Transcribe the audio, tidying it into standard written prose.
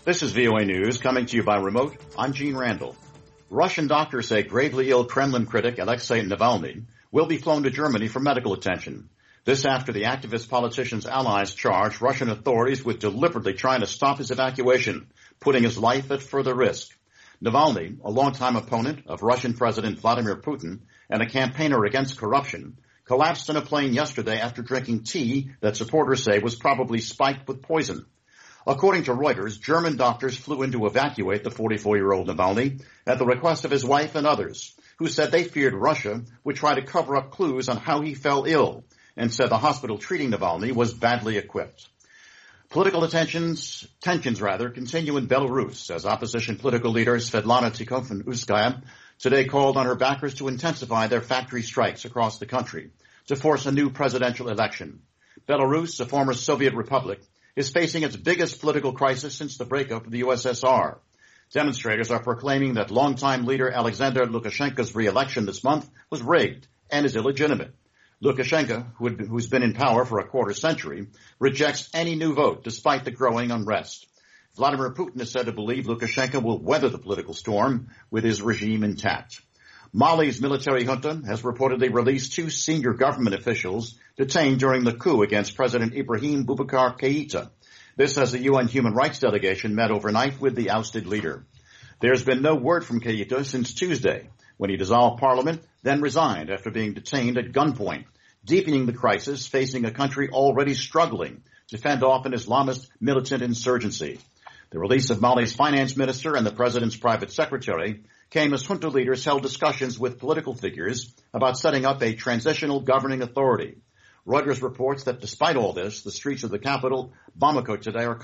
This is VOA News coming to you by remote. I'm Gene Randall. Russian doctors say gravely ill Kremlin critic Alexei Navalny will be flown to Germany for medical attention. This after the activist politician's allies charged Russian authorities with deliberately trying to stop his evacuation, putting his life at further risk. Navalny, a longtime opponent of Russian President Vladimir Putin and a campaigner against corruption, collapsed in a plane yesterday after drinking tea that supporters say was probably spiked with poison. According to Reuters, German doctors flew in to evacuate the 44-year-old Navalny at the request of his wife and others, who said they feared Russia would try to cover up clues on how he fell ill, and said the hospital treating Navalny was badly equipped. Political tensions continue in Belarus as opposition political leader Svetlana Tikhonovskaya today called on her backers to intensify their factory strikes across the country to force a new presidential election. Belarus, a former Soviet republic, is facing its biggest political crisis since the breakup of the USSR. Demonstrators are proclaiming that longtime leader Alexander Lukashenko's re-election this month was rigged and is illegitimate. Lukashenko, who's been in power for a quarter century, rejects any new vote despite the growing unrest. Vladimir Putin is said to believe Lukashenko will weather the political storm with his regime intact. Mali's military junta has reportedly released two senior government officials detained during the coup against President Ibrahim Boubacar Keïta. This as the UN Human Rights delegation met overnight with the ousted leader. There's been no word from Keïta since Tuesday, when he dissolved parliament, then resigned after being detained at gunpoint, deepening the crisis facing a country already struggling to fend off an Islamist militant insurgency. The release of Mali's finance minister and the president's private secretary came as junta leaders held discussions with political figures about setting up a transitional governing authority. Reuters reports that despite all this, the streets of the capital, Bamako, today are